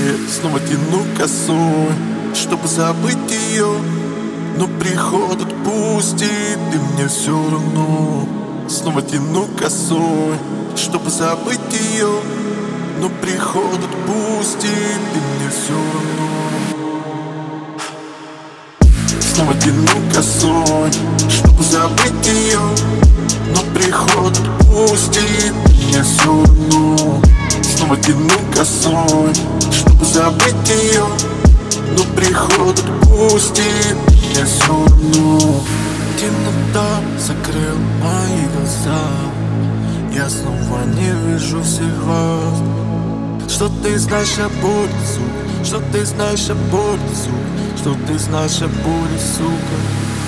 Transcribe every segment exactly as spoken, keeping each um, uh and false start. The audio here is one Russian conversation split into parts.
снова тяну косой, чтобы забыть ее, но приход отпустит, и мне все равно. Снова тяну косой, чтобы забыть ее, но приход отпустит, и мне все равно. Снова тяну косой, чтобы забыть ее, но приход отпустит, и мне все равно. Снова тяну косой, чтобы забыть ее, но приход отпустит, и мне все равно. Темнота закрыл мои глаза, я снова не вижу всех вас. Что ты знаешь о боли, сука? Что ты знаешь о боли, сука? Что ты знаешь о боли, сука?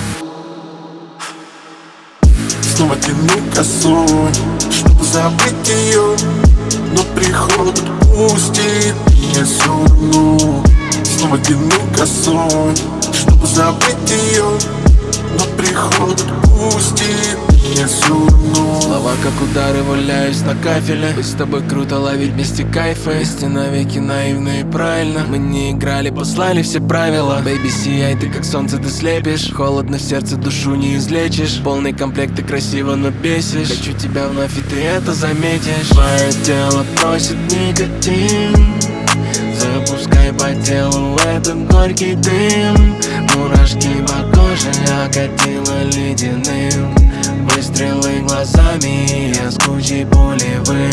Снова тяну косой, чтобы забыть ее, но приход отпустит, и мне все равно. Снова тяну косой, чтобы забыть ее, но приход отпустит, и мне все равно. Слова как удары, валяюсь на кафеле. Быть с тобой круто, ловить вместе кайфы. Вместе навеки наивно и правильно. Мы не играли, послали все правила. Бэйби, сияй, ты как солнце, ты слепишь. Холодно в сердце, душу не излечишь. Полный комплект, ты красиво, но бесишь. Хочу тебя вновь, и ты это заметишь. Твое тело просит никотин, запускай по телу этот горький дым. Мурашки по коже окатило ледяным. Выстрелы глазами, я с кучей боли вы.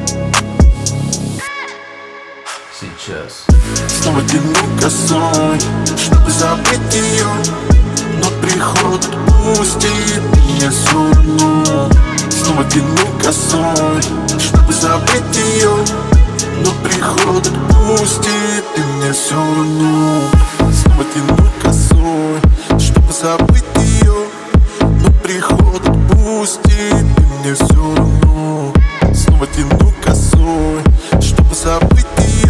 Сейчас снова тяну косой, чтобы забыть ее, но приход отпустит, и мне все равно. Снова тяну косой, чтобы забыть ее, но приход отпустит, и мне все равно. Снова тяну косой, чтобы забыть ее, но приход отпустит, и мне все равно. Снова тяну косой, чтобы забыть ее,